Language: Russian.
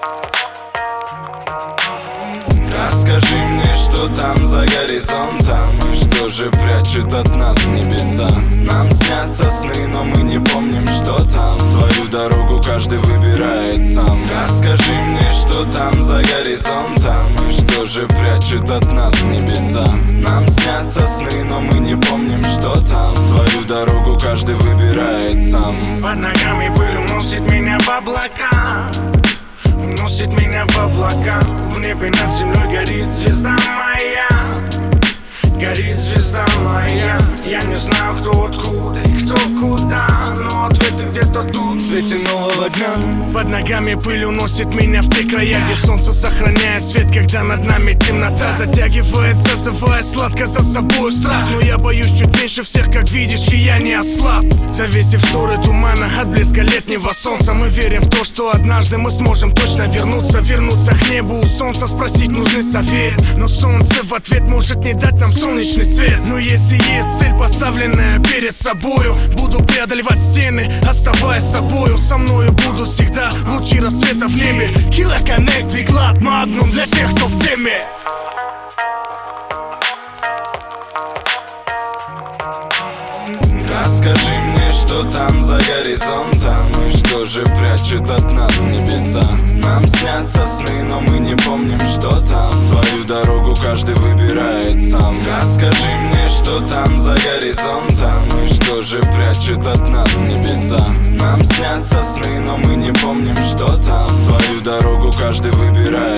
Расскажи мне, что там за горизонтом, и что же прячет от нас небеса. Нам снятся сны, но мы не помним, что там. Свою дорогу каждый выбирает сам. Расскажи мне, что там за горизонтом, и что же прячет от нас небеса. Нам снятся сны, но мы не помним, что там. Свою дорогу каждый выбирает сам. Под ногами пыль уносит меня в облака, уносит меня в облака. В небе над землей горит звезда моя, горит звезда моя. Я не знаю, кто откуда и кто куда, но ответы где-то тут, в свете нового дня. Под ногами пыль уносит меня в те края, где солнце сохраняет свет, когда над нами темнота затягивает, зазывая сладко за собой страх. Но я боюсь чуть меньше всех, как видишь, и я не ослаб. Завесив шторы тумана от блеска летнего солнца, мы верим в то, что однажды мы сможем точно вернуться к небу у солнца, спросить нужный совет. Но солнце в ответ может не дать нам солнечный свет. Но если есть цель, поставленная перед собою, буду преодолевать стены, оставаясь собою. Со мною будут всегда лучи рассвета в небе. Killer Connect, Viglad, Magnum для тех, кто в теме. Расскажи мне, что там за горизонтом, и что же прячет от нас небеса. Нам снятся сны, но мы не помним, что там. Свою дорогу каждый выбирает сам. Расскажи мне, что там за горизонтом, и что же прячет от нас небеса. Нам снятся сны, но мы не помним, что там. Свою дорогу каждый выбирает